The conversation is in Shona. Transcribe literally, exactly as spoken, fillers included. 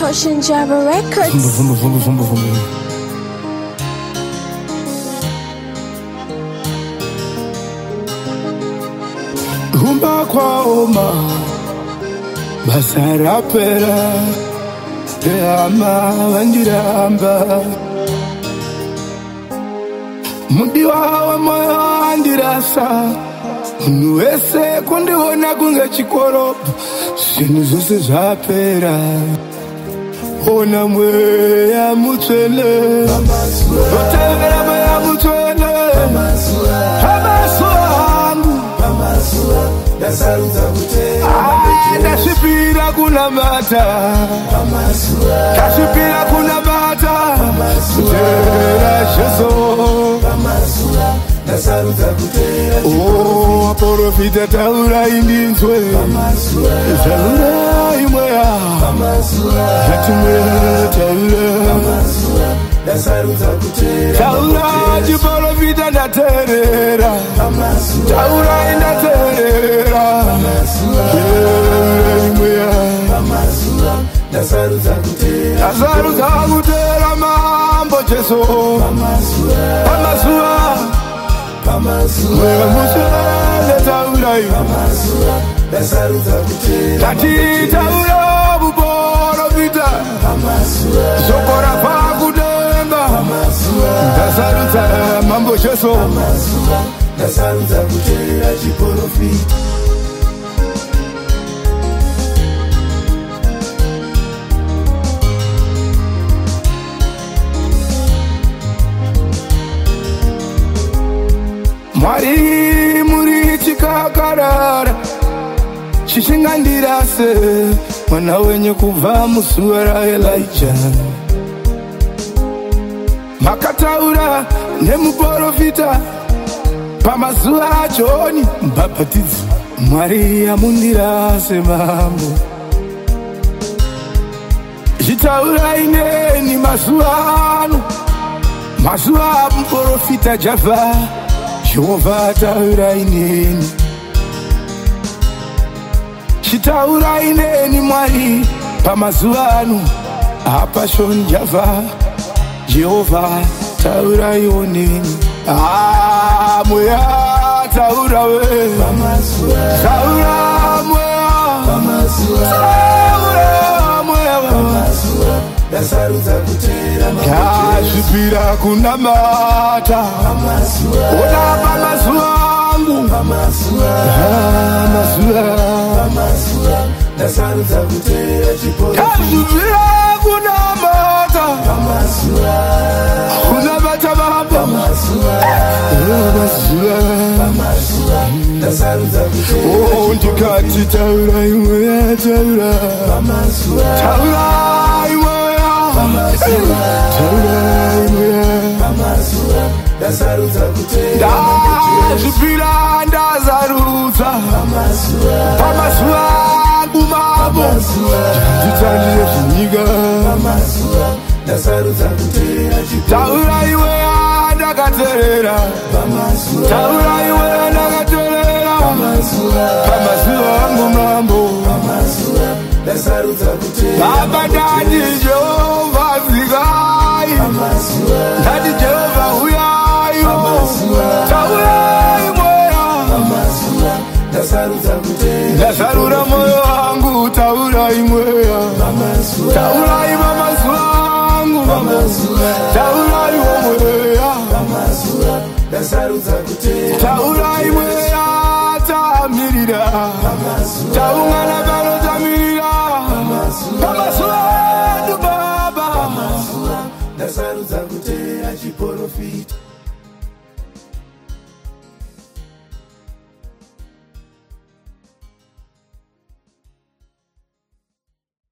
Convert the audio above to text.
Caution Java Records. Vumba, vumba, vumba, vumba. Humba kwa oma basara pera Ama wandiramba Mundi wawa moyo wandirasa Munu wese kundiwona kunge chikoropo Sinu zose zapera Ona mwe ya mutwele Otevera mwe ya mutwele Hamasua hangu Kashipira kuna mata Kashipira kuna mata Kutera sheso Oh, aporofita taura indinzwe Taura imwea Hatimwea taura Taura jiporofita ndaterera Taura indaterera Nasaruza kutera mambo cheso Pamasua Mwewa musele taula yu Tati taula buboro vita Sokora pakudenga Nasaruza mambo cheso Nasaruza kutera chiporo vita Mwari muri chikakarara Shishingandirase Mwana wenye kuva musuara Elijah Makataura nemuporofita Pamazua achoni mbapatizi Mwari amundirase mambo Jitaura ineni masuanu Masua mporofita Java Jehova taura ineni Chitaura ineni mwari Pamazuanu Apa shon Java Jehova taura ineni Ah mwea taura we Taura mwea Taura mwea Kashipira kuna mata Ona pamasuangu Pamasua Kashipira kuna mata Kuna mata baba Oh ndikati taura imwe taura Taura imwe Ndazvipira ndazaruza Pamasua ngumabo Nditandire zvinyika Taura iwe ndakaterera Taura iwe ndakaterera Pamasua ngumabo Baba dadi Jehova zigai Dadi Jehova huyayo Taura imwea Nasarura moyo wangu Taura imwea Taura imamasu wangu Taura imwea